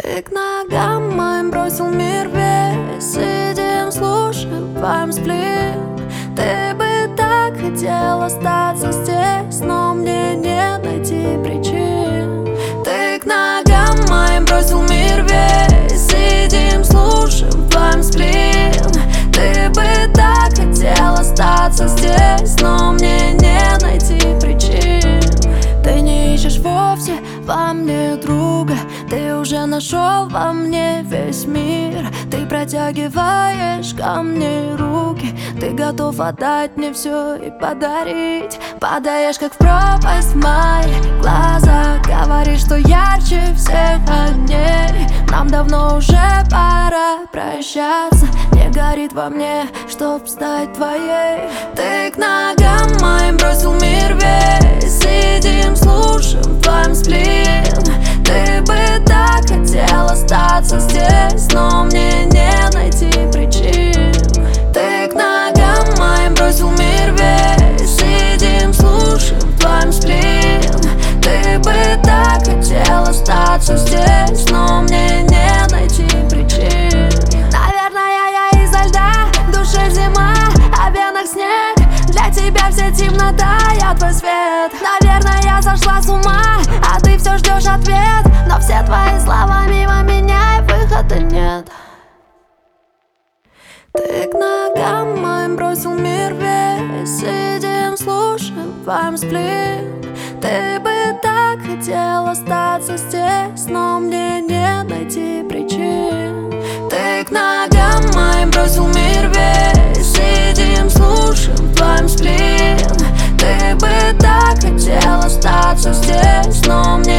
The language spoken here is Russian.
Ты к ногам моим бросил мир весь. Сидим, слушаем сплин. Ты бы так хотел остаться здесь, но мне не найти причин. Ты к ногам моим бросил мир весь. Сидим, слушаем сплин. Ты бы так хотел остаться здесь, но мне не найти причин. Ты не ищешь вовсе во мне друга, ты уже нашел во мне весь мир. Ты протягиваешь ко мне руки, ты готов отдать мне все и подарить. Падаешь, как в пропасть в мои глаза, говоришь, что ярче всех огней. Нам давно уже пора прощаться, не горит во мне, чтоб стать твоей. Ты к ногам моим бросил мир весь. Сидим, слушаем твоим сплин. Ты бы так хотел остаться здесь, но мне не найти причин. Ты к ногам моим бросил мир весь. Сидим, слушаем твоим сплин. Ты бы так хотел остаться здесь, но мне не найти причин. Наверное, я изо льда, в душе зима, а в венах снег. Для тебя вся темнота, я твой свет. Наверное, я сошла с ума, а ты все ждешь ответ. Но все твои слова мимо меня, и выхода нет. Ты к ногам моим бросил мир весь. Сидим, слушаем твоим сплин. Ты бы так хотел остаться здесь, но мне не найти причин. Ты к ногам моим бросил мир весь. Сидим, слушаем твоим сплин. Ты бы так хотел остаться здесь, но мне